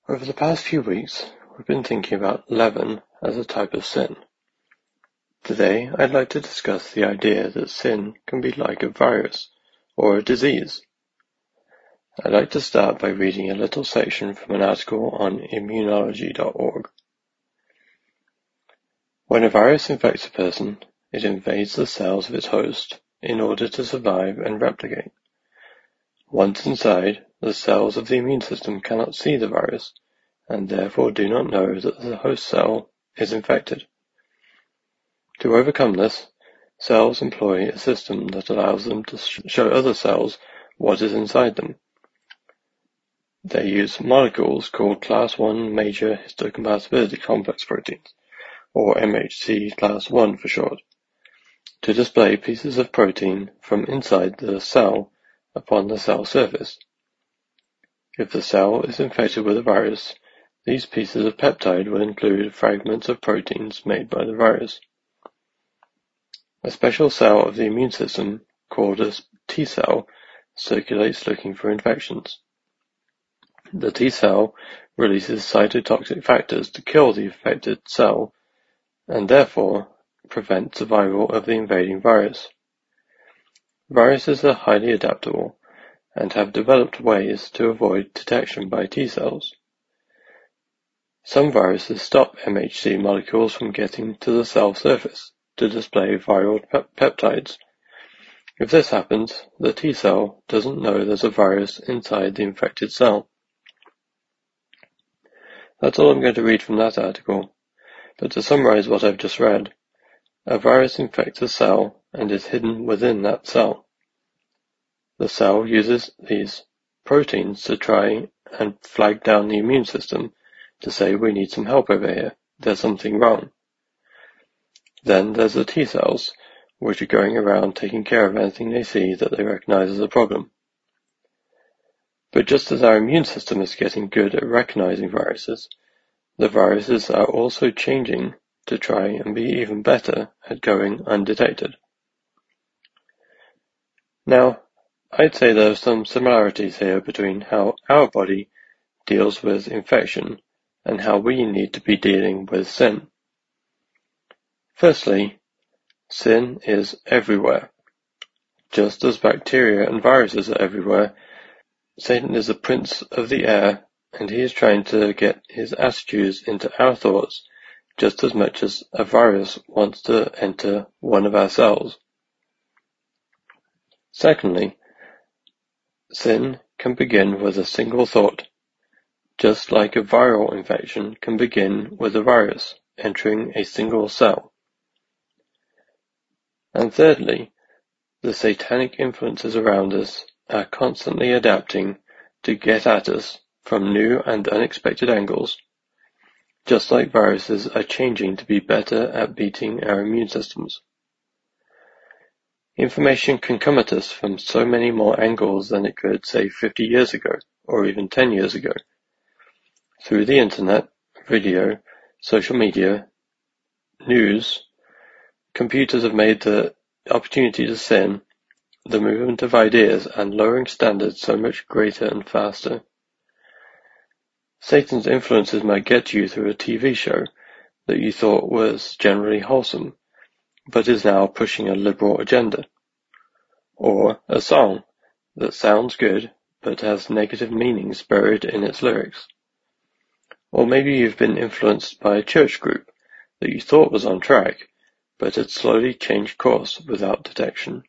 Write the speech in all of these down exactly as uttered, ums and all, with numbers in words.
Over the past few weeks, we've been thinking about leaven as a type of sin. Today, I'd like to discuss the idea that sin can be like a virus or a disease. I'd like to start by reading a little section from an article on immunology dot org. When a virus infects a person, it invades the cells of its host in order to survive and replicate. Once inside, the cells of the immune system cannot see the virus, and therefore do not know that the host cell is infected. To overcome this, cells employ a system that allows them to show other cells what is inside them. They use molecules called class one major histocompatibility complex proteins, or M H C class one for short, to display pieces of protein from inside the cell upon the cell surface. If the cell is infected with a virus, these pieces of peptide will include fragments of proteins made by the virus. A special cell of the immune system, called a T cell, circulates looking for infections. The T cell releases cytotoxic factors to kill the affected cell and therefore prevent survival of the invading virus. Viruses are highly adaptable and have developed ways to avoid detection by T cells. Some viruses stop M H C molecules from getting to the cell surface to display viral pep peptides. If this happens, the T cell doesn't know there's a virus inside the infected cell. That's all I'm going to read from that article, but to summarize what I've just read, a virus infects a cell and is hidden within that cell. The cell uses these proteins to try and flag down the immune system to say we need some help over here, there's something wrong. Then there's the T cells, which are going around taking care of anything they see that they recognize as a problem. But just as our immune system is getting good at recognizing viruses, the viruses are also changing to try and be even better at going undetected. Now, I'd say there are some similarities here between how our body deals with infection and how we need to be dealing with sin. Firstly, sin is everywhere. Just as bacteria and viruses are everywhere, Satan is the prince of the air, and he is trying to get his attitudes into our thoughts just as much as a virus wants to enter one of our cells. Secondly, sin can begin with a single thought, just like a viral infection can begin with a virus entering a single cell. And thirdly, the satanic influences around us are constantly adapting to get at us from new and unexpected angles, just like viruses are changing to be better at beating our immune systems. Information can come at us from so many more angles than it could, say, fifty years ago, or even ten years ago. Through the internet, video, social media, news, computers have made the opportunity to sin, the movement of ideas, and lowering standards so much greater and faster. Satan's influences might get to you through a T V show that you thought was generally wholesome, but is now pushing a liberal agenda. Or a song that sounds good, but has negative meanings buried in its lyrics. Or maybe you've been influenced by a church group that you thought was on track, but had slowly changed course without detection.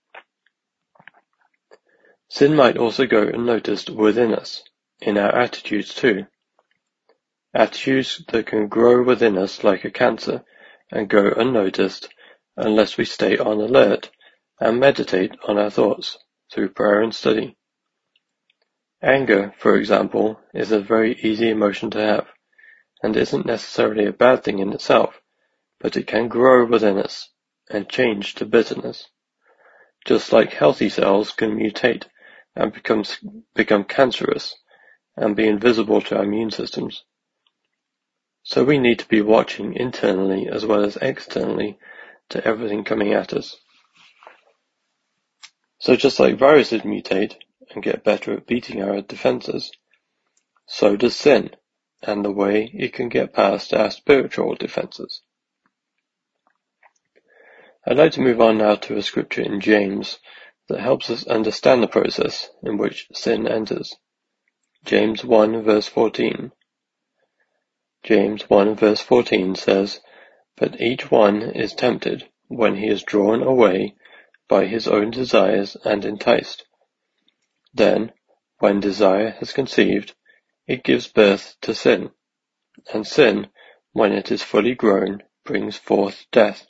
Sin might also go unnoticed within us, in our attitudes too. Attitudes that can grow within us like a cancer and go unnoticed unless we stay on alert and meditate on our thoughts through prayer and study. Anger, for example, is a very easy emotion to have, and isn't necessarily a bad thing in itself, but it can grow within us and change to bitterness. Just like healthy cells can mutate and become, become cancerous and be invisible to our immune systems. So we need to be watching internally as well as externally to everything coming at us. So just like viruses mutate and get better at beating our defenses, so does sin and the way it can get past our spiritual defenses. I'd like to move on now to a scripture in James that helps us understand the process in which sin enters. James one verse fourteen. James one verse fourteen says, "But each one is tempted when he is drawn away by his own desires and enticed. Then, when desire has conceived, it gives birth to sin, and sin, when it is fully grown, brings forth death."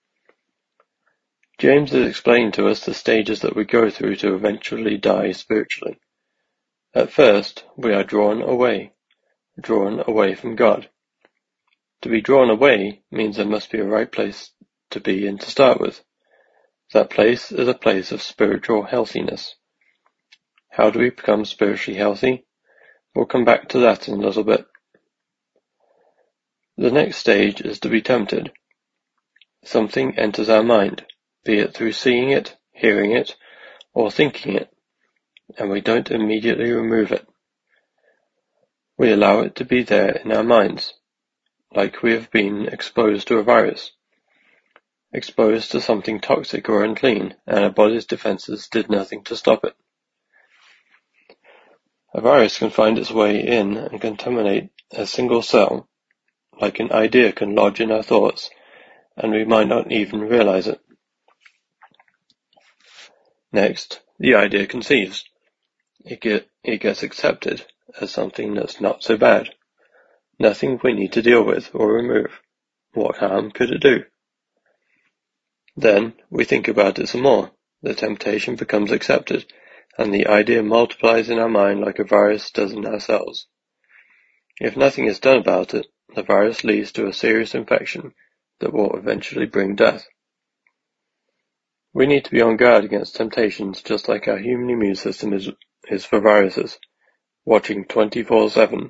James is explaining to us the stages that we go through to eventually die spiritually. At first, we are drawn away, drawn away from God. To be drawn away means there must be a right place to be in to start with. That place is a place of spiritual healthiness. How do we become spiritually healthy? We'll come back to that in a little bit. The next stage is to be tempted. Something enters our mind, be it through seeing it, hearing it, or thinking it, and we don't immediately remove it. We allow it to be there in our minds, like we have been exposed to a virus, exposed to something toxic or unclean, and our body's defenses did nothing to stop it. A virus can find its way in and contaminate a single cell, like an idea can lodge in our thoughts, and we might not even realize it. Next, the idea conceives. It, get, it gets accepted as something that's not so bad. Nothing we need to deal with or remove. What harm could it do? Then we think about it some more. The temptation becomes accepted, and the idea multiplies in our mind like a virus does in our cells. If nothing is done about it, the virus leads to a serious infection that will eventually bring death. We need to be on guard against temptations just like our human immune system is, is for viruses, watching twenty-four seven.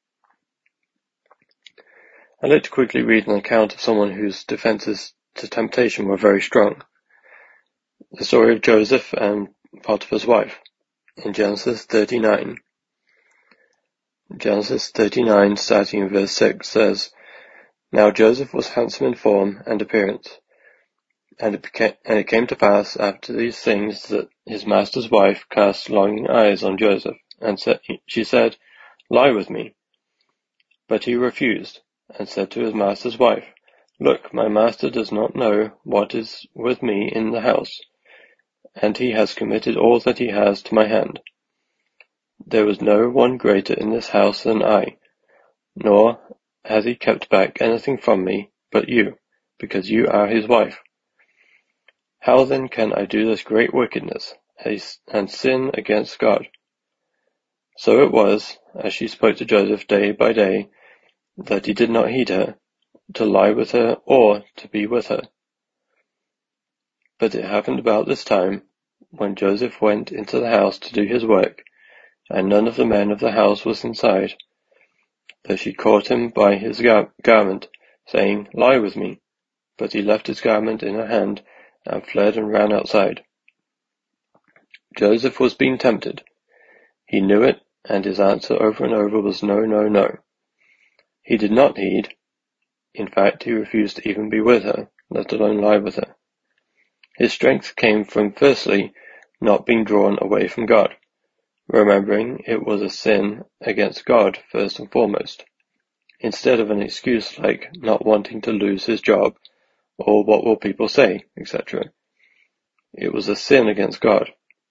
I'd like to quickly read an account of someone whose defenses to temptation were very strong. The story of Joseph and Potiphar's wife, in Genesis thirty-nine. Genesis thirty-nine, starting in verse six, says, "Now Joseph was handsome in form and appearance, and it, became, and it came to pass after these things that his master's wife cast longing eyes on Joseph, and said, she said, 'Lie with me.' But he refused, and said to his master's wife, 'Look, my master does not know what is with me in the house, and he has committed all that he has to my hand. There was no one greater in this house than I, nor has he kept back anything from me but you, because you are his wife. How then can I do this great wickedness and sin against God?' So it was, as she spoke to Joseph day by day, that he did not heed her, to lie with her or to be with her. But it happened about this time, when Joseph went into the house to do his work, and none of the men of the house was inside, that she caught him by his gar- garment, saying, 'Lie with me.' But he left his garment in her hand, and fled and ran outside. Joseph was being tempted. He knew it, and his answer over and over was no, no, no. He did not heed. In fact, he refused to even be with her, let alone lie with her. His strength came from, firstly, not being drawn away from God, remembering it was a sin against God first and foremost, instead of an excuse like not wanting to lose his job, or what will people say, et cetera. It was a sin against God.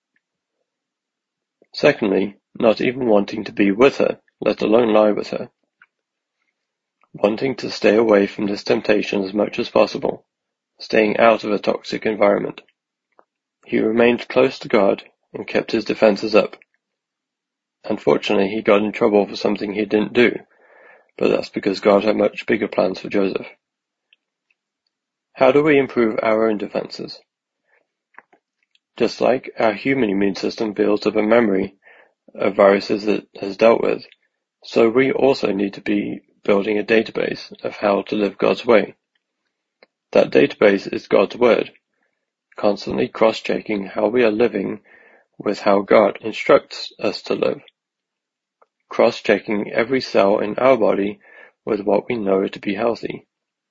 Secondly, not even wanting to be with her, let alone lie with her. Wanting to stay away from this temptation as much as possible, staying out of a toxic environment. He remained close to God and kept his defenses up. Unfortunately, he got in trouble for something he didn't do, but that's because God had much bigger plans for Joseph. How do we improve our own defenses? Just like our human immune system builds up a memory of viruses it has dealt with, so we also need to be building a database of how to live God's way. That database is God's Word, constantly cross-checking how we are living with how God instructs us to live. cross-checking every cell in our body with what we know to be healthy.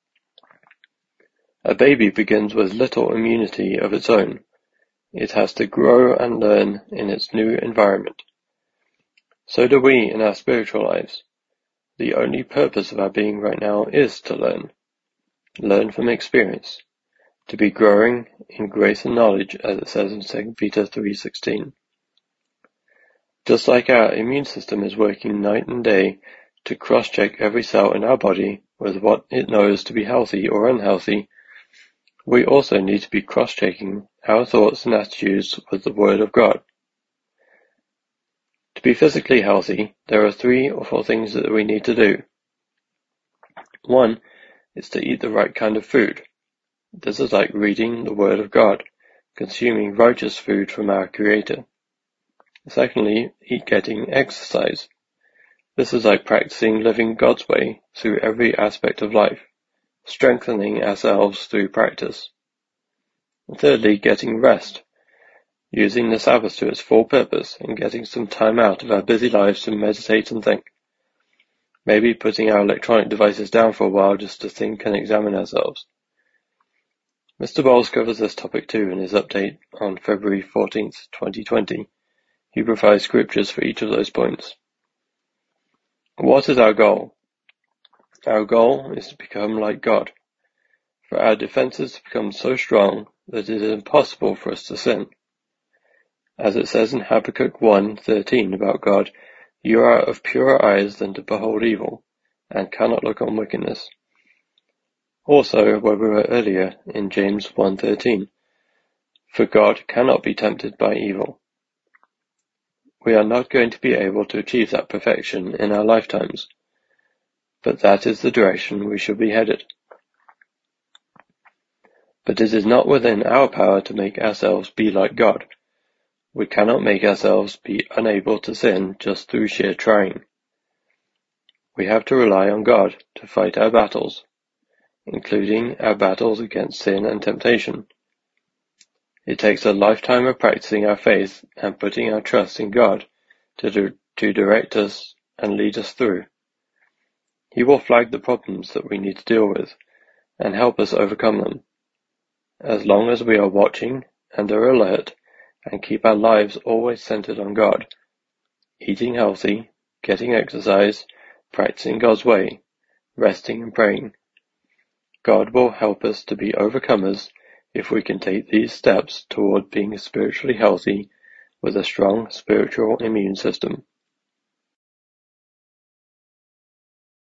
A baby begins with little immunity of its own. It has to grow and learn in its new environment. So do we in our spiritual lives. The only purpose of our being right now is to learn. Learn from experience. To be growing in grace and knowledge, as it says in Second Peter three sixteen. Just like our immune system is working night and day to cross-check every cell in our body with what it knows to be healthy or unhealthy, we also need to be cross-checking our thoughts and attitudes with the Word of God. To be physically healthy, there are three or four things that we need to do. One is to eat the right kind of food. This is like reading the Word of God, consuming righteous food from our Creator. Secondly, eat getting exercise. This is like practicing living God's way through every aspect of life, strengthening ourselves through practice. And thirdly, getting rest, using the Sabbath to its full purpose and getting some time out of our busy lives to meditate and think. Maybe putting our electronic devices down for a while just to think and examine ourselves. Mister Bowles covers this topic too in his update on February fourteenth, twenty twenty. He provides scriptures for each of those points. What is our goal? Our goal is to become like God, for our defenses to become so strong that it is impossible for us to sin. As it says in Habakkuk one thirteen about God, you are of purer eyes than to behold evil, and cannot look on wickedness. Also, where we were earlier in James one thirteen, for God cannot be tempted by evil. We are not going to be able to achieve that perfection in our lifetimes, but that is the direction we should be headed. But it is not within our power to make ourselves be like God. We cannot make ourselves be unable to sin just through sheer trying. We have to rely on God to fight our battles, including our battles against sin and temptation. It takes a lifetime of practicing our faith and putting our trust in God to, do, to direct us and lead us through. He will flag the problems that we need to deal with and help us overcome them, as long as we are watching and are alert and keep our lives always centered on God, eating healthy, getting exercise, practicing God's way, resting and praying. God will help us to be overcomers if we can take these steps toward being spiritually healthy with a strong spiritual immune system.